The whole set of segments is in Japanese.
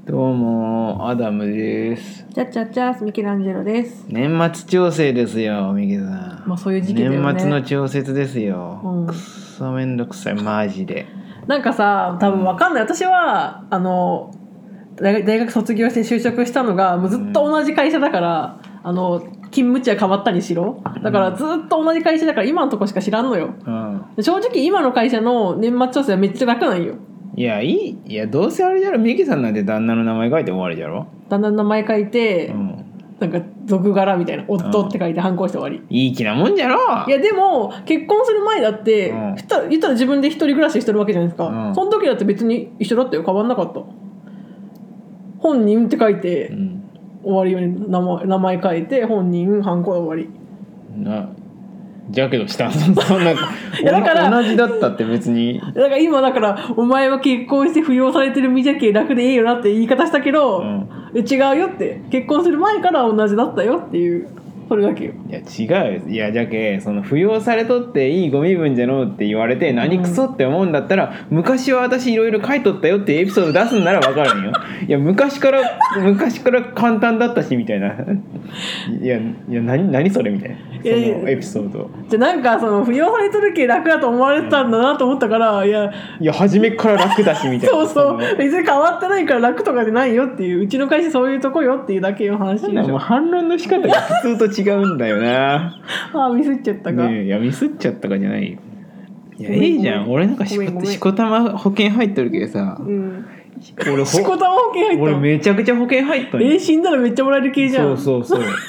どうもアダムです。 チャッチャッチャーミケランジェロです。 年末調整ですよ、ミケさん。 まあそういう時期だよね。 年末の調節ですよ、くっそめんどくさいマジで。 なんかさ、多分わかんない。私は大学卒業して就職したのがもうずっと同じ会社だから、勤務地は変わったにしろだからずっと同じ会社だから今のとこしか知らんのよ、正直今の会社の年末調整はめっちゃ楽なんよ。 いやどうせあれじゃろ、ミケさんなんて旦那の名前書いて終わりじゃろ。 旦那の名前書いて、なんか俗柄みたいな夫って書いて反抗して終わり、 いい気なもんじゃろ。 いやでも結婚する前だって、言ったら自分で一人暮らししてるわけじゃないですか、その時だって別に一緒だったよ、変わんなかった。本人って書いて、終わりよね。名前書いて本人反抗で終わりじゃけどしたそんなだから同じだったって別にだから今だからお前は結婚して扶養されてる身じゃけ楽でいいよなって言い方したけど、違うよって、結婚する前から同じだったよっていう、それだけよ。 いや違うよ。いやじゃけその扶養されとっていいご身分じゃのうって言われて何クソって思うんだったら、昔は私いろいろ書いとったよっていうエピソード出すんなら分かるんよ。いや昔から簡単だったしみたいな。いや何それみたいな、そのエピソード。 じゃなんかその扶養されとるけ楽だと思われてたんだなと思ったから、いや初めから楽だしみたいな。 そう別に変わってないから楽とかじゃないよっていう、うちの会社そういうとこよっていうだけの話でしょ。 もう反論の仕方が普通と違うんだよな。 ミスっちゃったか、 ね、いやミスっちゃったかじゃないよ。いやいいじゃん。俺なんかしこたま保険入っとるけどさ、 俺しこたま保険入ったの。 俺めちゃくちゃ保険入っとん。 死んだらめっちゃもらえる系じゃん。 そう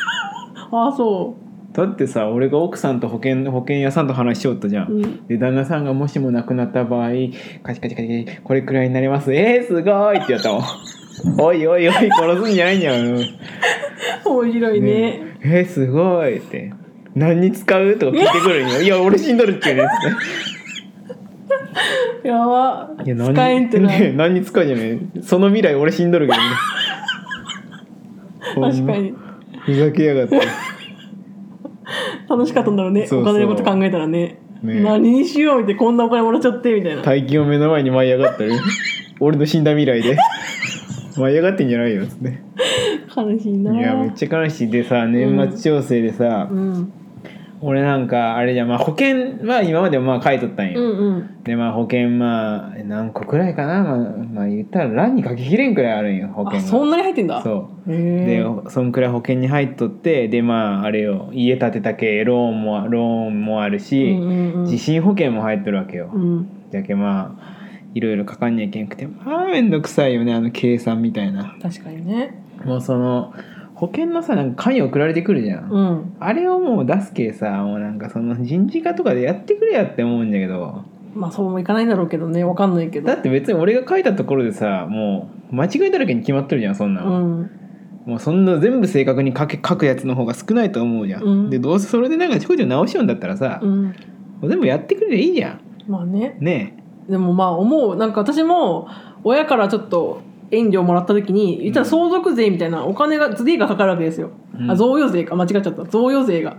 そうだってさ、俺が奥さんと保険屋さんと話しよったじゃん、で旦那さんがもしも亡くなった場合カチカチこれくらいになります、すごいってやったもん。おい殺すんじゃないんじゃん。 面白いね。 すごいって何に使うとか聞いてくるんよ。いや俺死んどるって言うねやば、 いや使えんってない、 何に使うじゃねえ、その未来俺死んどるけどね。 確かにふざけやがって楽しかったんだろうね。 そうお金のこと考えたらね、何にしようみたいな、こんなお金もらっちゃってみたいな。 大金を目の前に舞い上がったり俺の死んだ未来で舞い上がってんじゃないよっつって。 悲しいな。 いやめっちゃ悲しい。でさ、年末調整でさ、俺なんかあれじゃん、保険は今までも書いとったんよ、で保険何個くらいかな、言ったら欄に書ききれんくらいあるんよ保険が。 そんなに入ってんだ。 そうでそんくらい保険に入っとって、であれよ、家建てたけローンもあるし、地震保険も入っとるわけよ、だけいろいろかかんにゃいけんくてめんどくさいよね、計算みたいな。 確かにね。 もうその保険のさ、なんか紙送られてくるじゃん、あれをもう出すけさ、もうなんかその人事課とかでやってくれやって思うんだけど、 そうもいかないんだろうけどね、わかんないけど。 だって別に俺が書いたところでさ、もう間違いだらけに決まってるじゃん、そんなの、もうそんな全部正確に書くやつの方が少ないと思うじゃん、でどうせそれでなんかちょこちょこ直しようんだったらさ、もう全部やってくれりゃいいじゃん。ねでも思う、なんか私も親からちょっと援助をもらった時に言ったら相続税みたいなお金が税がかかるわけですよ、贈与税か、間違っちゃった、贈与税が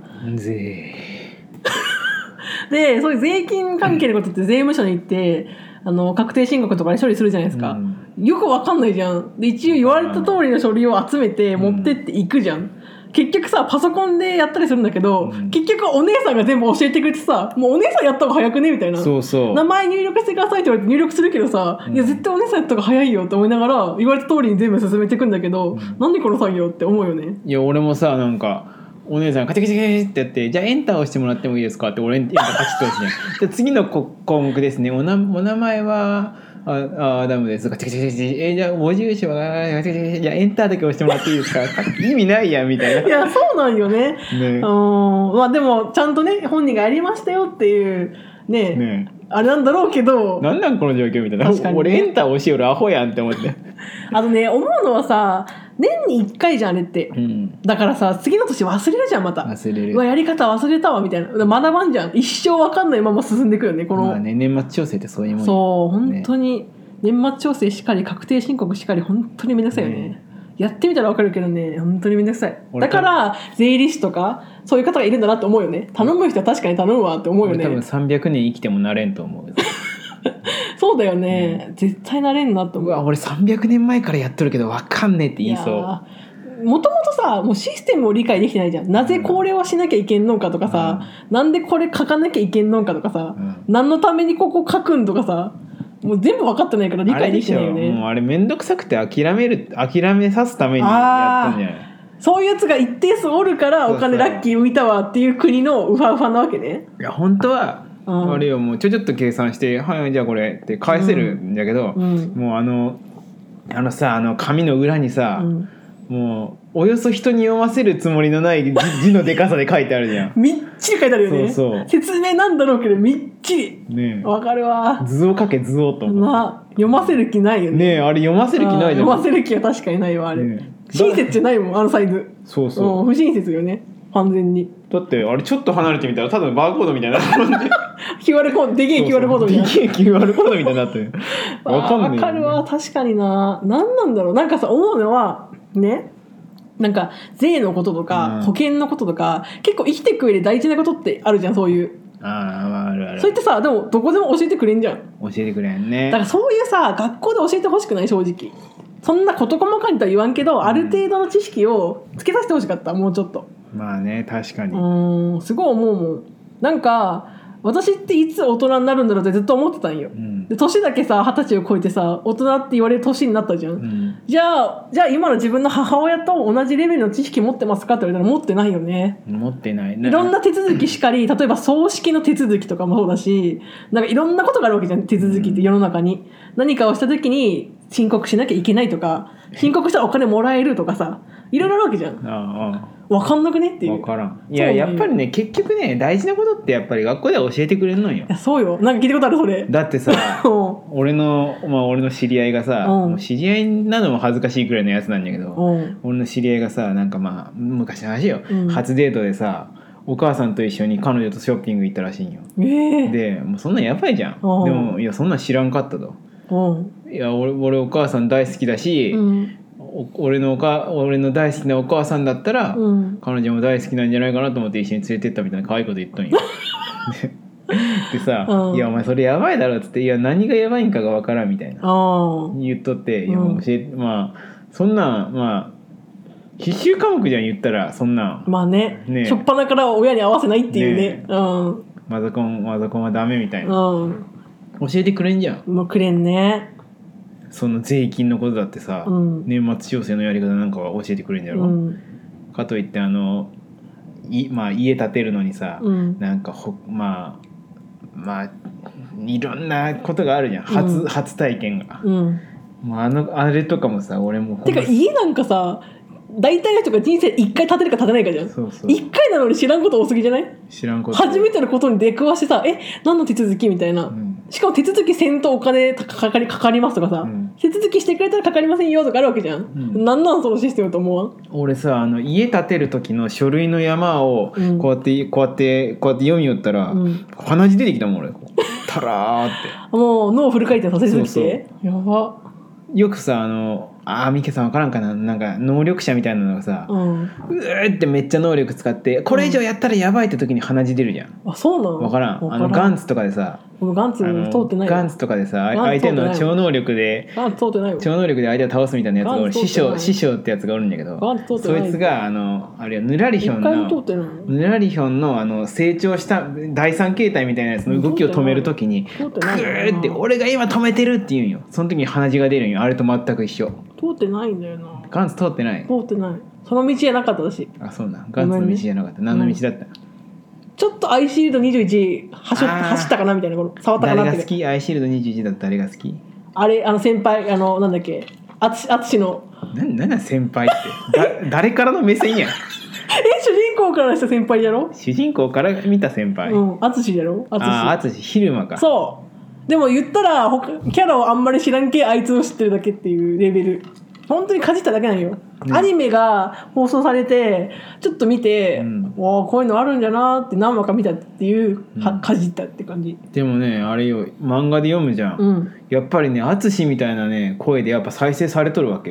で、そういう税金関係のことって税務署に行って確定申告とかで処理するじゃないですか、よくわかんないじゃん。で一応言われた通りの書類を集めて持ってっていくじゃん、結局さパソコンでやったりするんだけど、結局お姉さんが全部教えてくれてさ、もうお姉さんやった方が早くねみたいな、名前入力してくださいって言われて入力するけどさ、いや絶対お姉さんやった方が早いよって思いながら言われた通りに全部進めていくんだけど、なんでこの作業って思うよね。 いや俺もさ、なんかお姉さんカチカチカチってやって、じゃあエンター押してもらってもいいですかって、俺エンターカチッと押してねじゃあ次の項目ですね、お名前はアダムです。ガチガチガチ。じゃあ文字詞はガチガチガチ。じゃあエンターだけ押してもらっていいですか。意味ないやんみたいな。 いやそうなんよね。でもちゃんとね本人がやりましたよっていうねあれなんだろうけど。 なんなんこの状況みたいな。確かにね、俺エンター押しよるアホやんって思って。 思うのはさ、年に1回じゃんあれって、だからさ次の年忘れるじゃん、また忘れる。 やり方忘れたわみたいな、学ばんじゃん、一生わかんないまま進んでいくよね、この、 年末調整ってそういうもん。 そう本当に、年末調整しかり確定申告しかり本当にめんどくさいよね。やってみたらわかるけどね、本当にめんどくさい。だから税理士とかそういう方がいるんだなって思うよね。頼む人は確かに頼むわって思うよね。 俺多分300年生きてもなれんと思う。 そそうだよね、絶対なれんなと思う。 うわ俺300年前からやっとるけど分かんねえって言いそう。 もともとさもうシステムを理解できてないじゃん。なぜこれをしなきゃいけんのかとかさ、なんでこれ書かなきゃいけんのかとかさ、何のためにここ書くんとかさ、もう全部分かってないから理解できてないよね。 もうあれ面倒くさくて諦めさすためにやったんじゃない。 そういうやつが一定数おるからお金ラッキー浮いたわっていう国のウファウファなわけね。 いや本当はあれよもうちょっと計算してはいじゃあこれって返せるんだけど、もうさ紙の裏にさ、もうおよそ人に読ませるつもりのない字のでかさで書いてあるじゃん。 みっちり書いてあるよね。 そう説明なんだろうけどみっちりね。 わかるわ。 図を書け図をと思な読ませる気ないよね。 ねえあれ読ませる気ないじゃん。 読ませる気は確かにないわあれ、 ね、 親切じゃないもんあのサイズ。 そうそう、 不親切よね完全に。 だってあれちょっと離れてみたらただバーコードみたいになってる QR コードでけえ QR コードみたいな。 でけえ QR コードみたいになってる。わかんない、ね、 わかるわ確かにな。何なんだろう。なんかさ思うのはね、なんか税のこととか、保険のこととか結構生きてく上で大事なことってあるじゃん。そういうあるある。 そういってさでもどこでも教えてくれんじゃん。 教えてくれんね。 だからそういうさ学校で教えてほしくない正直。そんな事細かにとは言わんけど、ある程度の知識をつけさせてほしかったもうちょっと。 まあね確かに。 すごい思うもん。なんか私っていつ大人になるんだろうってずっと思ってたんよ、で年だけさ20歳を超えてさ大人って言われる年になったじゃん、じゃあ今の自分の母親と同じレベルの知識持ってますかって言われたら持ってないよね。 持ってないいろんな手続きしかり、例えば葬式の手続きとかもそうだし、なんかいろんなことがあるわけじゃん。手続きって世の中に何かをした時に申告しなきゃいけないとか、申告したらお金もらえるとかさ、いろいろあるわけじゃん。分かんなくねっていう。 分からん。いややっぱりね結局ね大事なことってやっぱり学校では教えてくれるのよ。 いやそうよ。なんか聞いたことあるそれ。 だってさ俺の知り合いがさ、もう知り合いなのも恥ずかしいくらいのやつなんだけど、俺の知り合いがさなんか昔の話よ、初デートでさお母さんと一緒に彼女とショッピング行ったらしいんよ、でもうそんなんやばいじゃん、でもいやそんなん知らんかったと、いや俺お母さん大好きだし、俺の大好きなお母さんだったら、彼女も大好きなんじゃないかなと思って一緒に連れてったみたいな可愛いこと言っとんよでさ、いやお前それやばいだろっつって、いや何がやばいんかがわからんみたいな言っとって、いやもうそんな必修科目じゃん言ったらそんなね初っ端から親に合わせないっていうね、 マザコンはダメみたいな、教えてくれんじゃん。 もうくれんね。 その税金のことだってさ、年末調整のやり方なんかは教えてくれるんだろ、かといって家建てるのにさ、なんかいろんなことがあるじゃん、初体験が、もうあれとかもさ俺もてか家なんかさ大体の人が人生1回建てるか建てないかじゃん。1回なのに知らんこと多すぎじゃない？ 知らんこと初めてのことに出くわしてさ何の手続きみたいな、しかも手続きせんとお金かかりますとかさ、手続きしてくれたらかかりませんよとかあるわけじゃん、なんなんそのシステムと思わん？俺さ家建てる時の書類の山をこうやって読みよったら、鼻血出てきたもん俺タラーってもう脳フル回転させすぎてやば。 よくさミケさん分からんかな、なんか能力者みたいなのがさ、ってめっちゃ能力使ってこれ以上やったらやばいって時に鼻血出るじゃん。 あそうなの？ 分からん。ガンツとかでさ、 ガンツ通ってない。 ガンツとかでさ相手の超能力で相手を倒すみたいなやつがおる、師匠ってやつがおるんだけど、そいつがあれヌラリヒョンの成長した第三形態みたいなやつの動きを止める時にグーって俺が今止めてるって言うんよ。その時に鼻血が出るんよ。あれと全く一緒。 通ってないんだよな。 ガンツ通ってない。 通ってない。その道じゃなかったし。 あそうなん。ガンツの道じゃなかった。何の道だった？ ちょっとアイシールド21走ったかなみたいな、触ったかなって。 誰が好き？アイシールド21だったら誰が好き？ あれ先輩なんだっけ、淳の。 なんだ先輩って誰からの目線やん。 主人公からした先輩やろ？ 主人公から見た先輩。 淳やろ？ 淳昼間か。 そう。でも言ったらキャラをあんまり知らんけあいつを知ってるだけっていうレベル。本当にかじっただけなんよ、アニメが放送されてちょっと見て、こういうのあるんじゃなって何話か見たっていう、かじったって感じ。 でもねあれよ漫画で読むじゃん、やっぱりね淳みたいなね声でやっぱ再生されとるわけよ。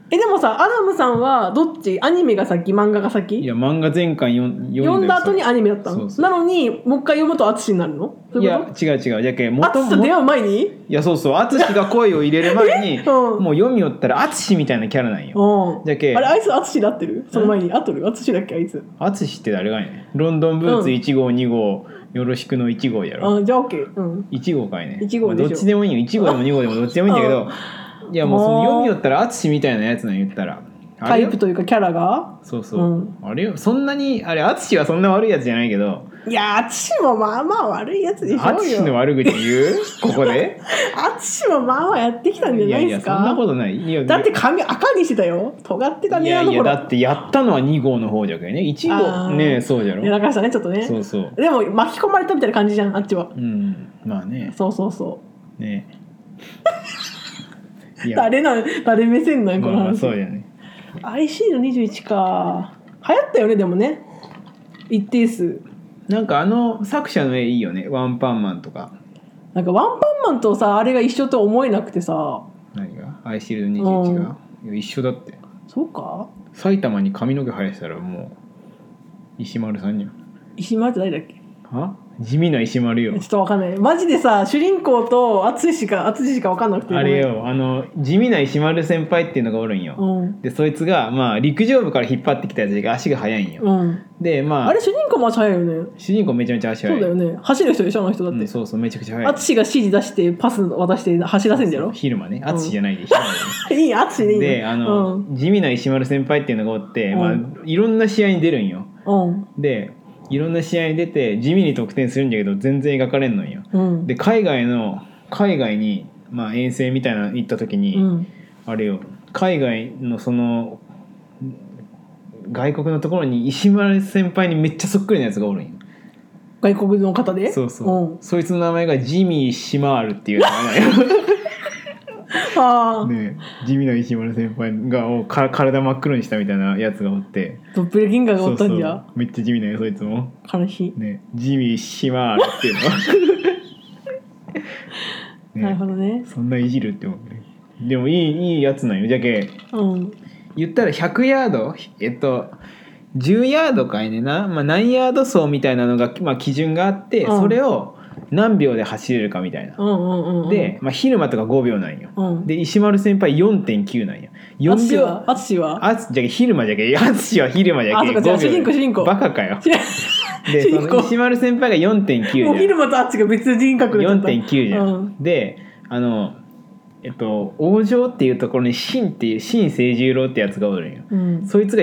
でもさアダムさんはどっちアニメが先漫画が先？ いや漫画全巻読んだ後にアニメだったの？ そうそうなのにもう一回読むと淳になるの？そういうこと？ いや違うじゃけ淳と出会う前に？ いやそう淳が声を入れる前にうんもう読みよったら淳みたいなキャラなんよ。じゃけあれあいつ淳で合ってる？その前に合ってる？淳だっけあいつ？ 淳って誰がいねロンドンブーツ1号2号よろしくの1号やろ。 じゃあ OK。 1号かいね。 1号でしょ。 どっちでもいいよ1号でも2号でもどっちでもいいんだけどいやもうその読みよったら淳みたいなやつなん言ったらタイプというかキャラがそうそう、あれよそんなにあれ淳はそんな悪いやつじゃないけどいや淳もまあまあ悪いやつでしょうよ。 淳の悪口言うここで淳もまあまあやってきたんじゃないですか。 いやそんなことない。いやだって髪赤にしてたよ。尖ってたね。 いやだってやったのは2号の方じゃけね1号ねそうじゃろ。 やらかしたねちょっとね。 そうそうでも巻き込まれたみたいな感じじゃんあっちは。 まあねそうね誰目線なんこの話。 まあそうやね。 IC の21か流行ったよねでもね一定数。 なんか作者の絵いいよねワンパンマンとか。 なんかワンパンマンとさあれが一緒と思えなくてさ。 何がアイシールド21が、いや一緒だって。 そうか埼玉に髪の毛生やしたらもう石丸さんにゃ。 石丸って誰だっけ？ は地味な石丸よ。 ちょっと分かんないマジでさ主人公と淳しか分かんなくて。 あれよ地味な石丸先輩っていうのがおるんよ、でそいつがまあ陸上部から引っ張ってきたやつが足が速いんよ、でまああれ主人公も足速いよね。 主人公めちゃめちゃ足速い。 そうだよね走る人でしょあの人だって、 そうそうめちゃくちゃ速い。 淳が指示出してパス渡して走らせんじゃろ。 昼間ね淳じゃないで昼間いい淳でいいで地味な石丸先輩っていうのがおって、まあ、いろんな試合に出るんよ、でいろんな試合に出て地味に得点するんだけど全然描かれんのよ、で海外に、まあ、遠征みたいなの行った時に、あれよ海外のその外国のところに石丸先輩にめっちゃそっくりなやつがおるんよ。 外国の方で？ そうそう、そいつの名前がジミー・シマールっていう名前なんよね、地味な石丸先輩が体真っ黒にしたみたいなやつがおってドッペルゲンガーがおったんじゃ。 そうめっちゃ地味なよそいつも。 悲しい、 ね、ジミー・シマールっていうのね、 なるほどね。 そんないじるって思うね。でもいいやつなんよ。じゃけ、言ったら100ヤード10ヤードかいねな、まあ、何ヤード走みたいなのが、まあ、基準があって、それを何秒で走れるかみたいな、で、まあ、昼間とか5秒なんよ、で石丸先輩 4.9 なんよ。 淳はじゃけ昼間じゃけ淳は昼間じゃけ主人公バカかよでその石丸先輩が 4.9 じゃん。 もう昼間と淳が別人格だった。 4.9 じゃん、で王城っていうところに新清十郎ってやつがおるんよ、そいつが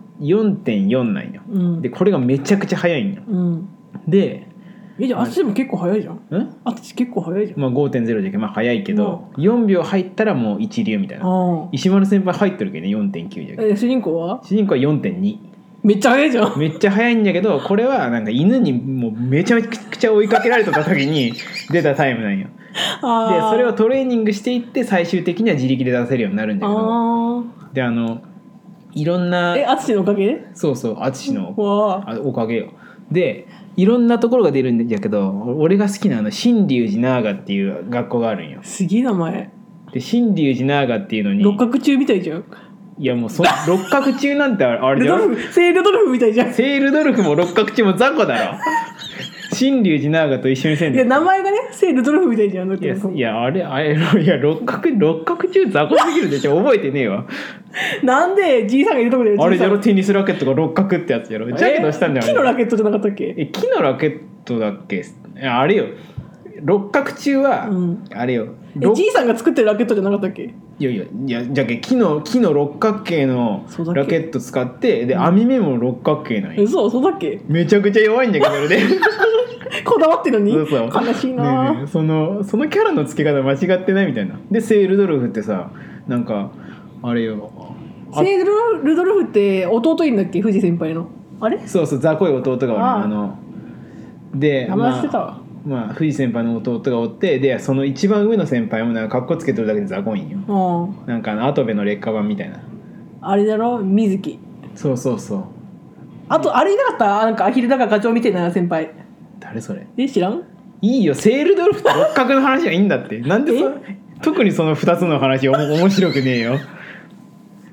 4.4 なんよ、でこれがめちゃくちゃ速いんよ、でじゃあ淳も結構速いじゃん。淳結構速いじゃん。 まあ 5.0 じゃけまあ速いけど、4秒入ったらもう一流みたいな。石丸先輩入ってるけどね 4.9 じゃけ。 主人公は 4.2。 めっちゃ速いじゃん。 めっちゃ速いんだけどこれはなんか犬にもうめちゃくちゃ追いかけられた時に出たタイムなんよ。でそれをトレーニングしていって最終的には自力で出せるようになるんだけど、でいろんな淳のおかげ？ そう淳のおかげよ。でいろんなところが出るんだけど俺が好きな新龍寺ナーガっていう学校があるんよ。 すげえ名前で新龍寺ナーガっていうのに六角中みたいじゃん。 いやもう六角中なんてあれじゃん聖ルドルフみたいじゃん。 聖ルドルフも六角中も雑魚だろ新龍寺ナーガと一緒にせんで。 いや名前がね聖ルドルフみたいじゃん。 いやあれいや六角中雑魚すぎるでしょ覚えてねえわなんでじいさんがいるとこであれじゃろテニスラケットが六角ってやつやろ。じゃけどうしたんだよ。 木のラケットじゃなかったっけ？ 木のラケットだっけ？あれよ六角中は、あれよじいさんが作ってるラケットじゃなかったっけ？ いやじゃけ木の六角形のラケット使ってで網目も六角形なんよ。 そうだっけ？ めちゃくちゃ弱いんだけどねこだわってるのにそう悲しいな、 ね、そのキャラの付け方間違ってないみたいな。で聖ルドルフってさなんかあれよ聖ルドルフって弟いるんだっけ藤先輩のあれ？ そう雑魚い弟がで名前知ってたわ。 まあ藤先輩の弟がおってでその一番上の先輩もなんかカッコつけてるだけで雑魚いんよ。なんか跡部の劣化版みたいなあれだろ水木。 そうあとあれいなかったなんかアヒルだか課長みたいな先輩。 誰それ？ 知らん？ いいよ聖ルドルフと六角の話はいいんだってなんで特にその2つの話面白くねえよ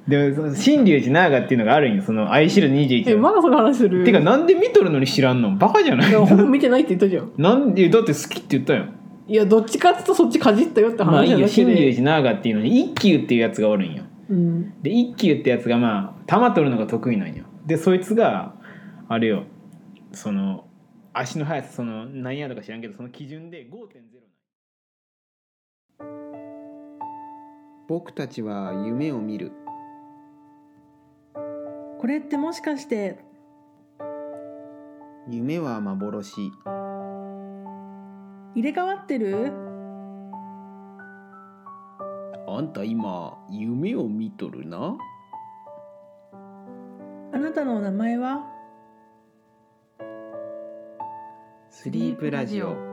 でもその新龍寺ナーガっていうのがあるんよ、その愛しる21 まだその話する？ てかなんで見とるのに知らんの？バカじゃない？ いやほぼ見てないって言ったじゃん。 なんでだって好きって言ったよ。 いやどっちかっていうとそっちかじったよってまあいよ、 話ないだけ新龍で、 寺ナーガっていうのに一休っていうやつがおるんよ。 うん、 で一休ってやつがまあ玉取るのが得意なんよ。でそいつがあれよ、その足の速さ、その何ヤードか知らんけどその基準で 5.0。 僕たちは夢を見る。 これってもしかして夢は幻。 入れ替わってる？ あんた今夢を見とるな。 あなたのお名前は？ スリープラジオ。